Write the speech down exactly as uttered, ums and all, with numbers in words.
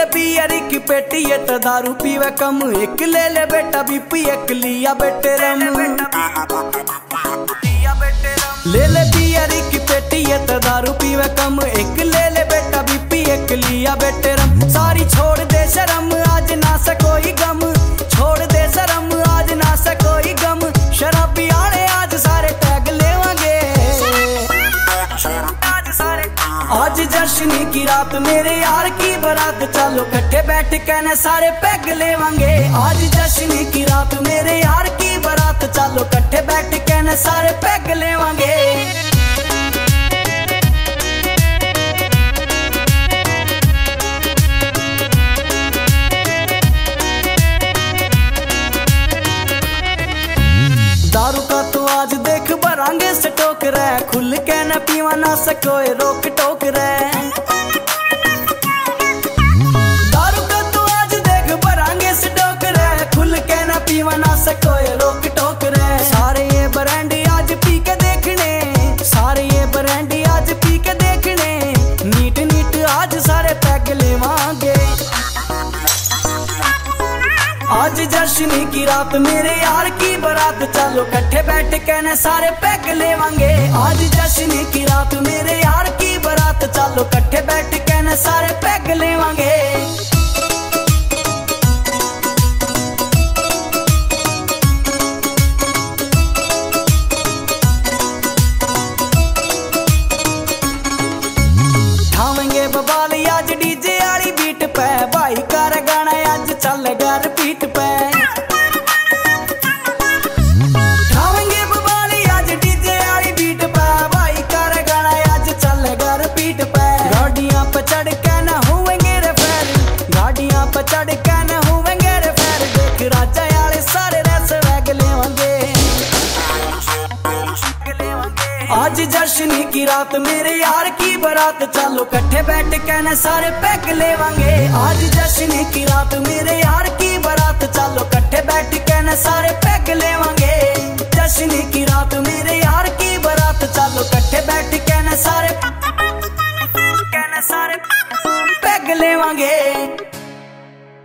Beer की पेटी ये तो दारू पीवे कम, एक ले ले बेटा बीपी एक लिया बेटे रम। ले ले बियर की पेटी ये तो दारू पीवे कम, एक ले ले बेटा बीपी एक लिया बेटे रम। सारी छोड़ दे शर्म आज ना से कोई गम, छोड़ दे शर्म आज ना से कोई गम। शराबी आने आज सारे टैग लेवांगे, आज जश्न की रात मेरे यार की बारात, चलो कट्ठे बैठ के न सारे पैग लेवांगे। आज जश्न की रात मेरे यार की बारात, चलो कट्ठे बैठ के न सारे पैग लेवांगे। दारू का तो आज देख भरांगे स्टोक रे, खुल के न पीवा ना सकोए रोक टोक रे। दारू का तो आज देख भरांगे स्टोक रे, खुल के न पीवा ना सकोए रोक टोक रे। सारे ये ब्रांडी आज पी के देखने, सारे ये ब्रांडी आज पी के देखने, नीट नीट आज सारे पैग लेवांगे। आज जश्न की रात मेरे यार की बारात, चलो कट्ठे बैठ के न सारे पैग लेवांगे। आज जश्न की रात मेरे यार की बारात, चलो कट्ठे बैठ के न सारे पैग लेवांगे। ठावेंगे बबाली आज डीजे वाली बीट पे, भाई कर गाना आज चलेगा रिपीट पे। ठावेंगे बबाली आज डीजे वाली बीट पे, भाई कर गाना आज चलेगा रिपीट पे। गाड़ियां पे चढ़ के न होवेंगे रे फेर, गाड़ियां पे चढ़ के न होवेंगे रे फेर। देख राजा वाले सारे रस वैग लेवांगे। आज जश्न की रात मेरे यार की बारात, चलो कट्ठे बैठ के न सारे पैग लेवांगे। आज जश्न की रात मेरे यार की बारात, चलो कट्ठे बैठ